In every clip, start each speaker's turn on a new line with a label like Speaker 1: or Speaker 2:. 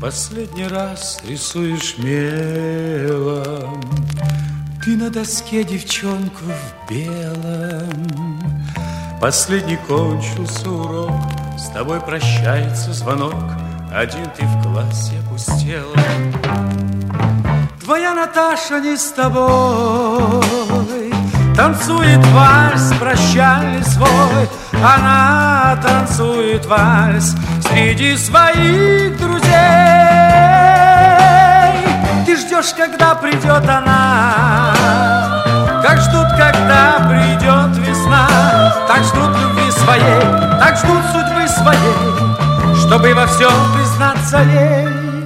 Speaker 1: Последний раз рисуешь мелом ты на доске девчонку в белом. Последний кончился урок, с тобой прощается звонок, один ты в классе опустела. Твоя Наташа не с тобой, танцует вальс прощальный свой. Она танцует вальс среди своих друзей. Ты ждешь, когда придет она, как ждут, когда придет весна. Так ждут любви своей, так ждут судьбы своей, чтобы во всем признаться ей.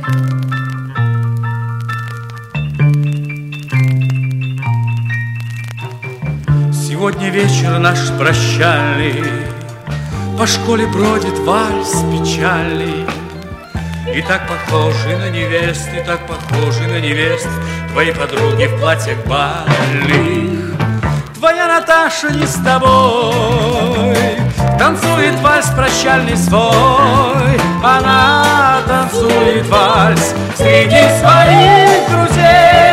Speaker 1: Сегодня вечер наш прощальный, по школе бродит вальс печальный. И так похожи на невест, и так похожи на невест твои подруги в платьях бальных. Твоя Наташа не с тобой, танцует вальс прощальный свой. Она танцует вальс среди своих друзей.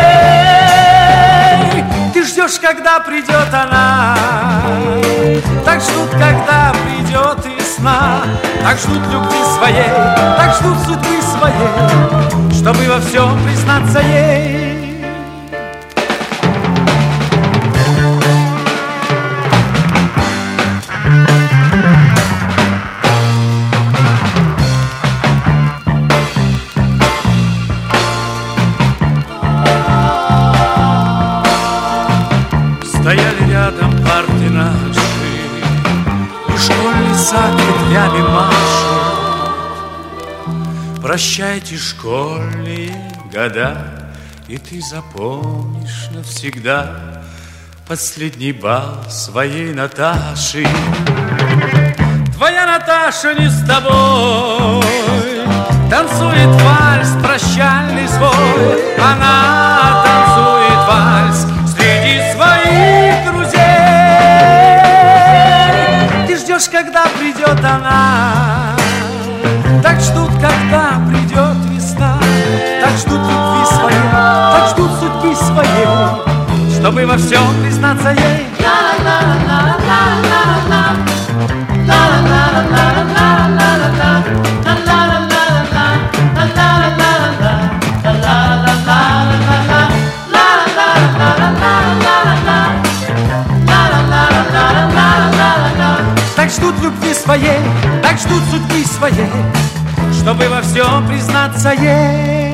Speaker 1: Ты ждешь, когда придет она, так ждут, когда придет весна. Так ждут любви своей, так ждут судьбы своей, чтобы во всем признаться ей. Стояли рядом парты наши, и школьный сад ветвями машет. Прощайте школьные года, и ты запомнишь навсегда последний бал своей Наташи. Твоя Наташа не с тобой, танцует вальс прощальный свой. Она танцует вальс среди своих друзей. Ты ждешь, когда придет она, так ждут, когда придет весна. Так ждут любви своей, так ждут судьбы своей, чтобы во всем признаться ей. Так ждут любви своей, так ждут судьбы своей, чтобы во всем признаться ей.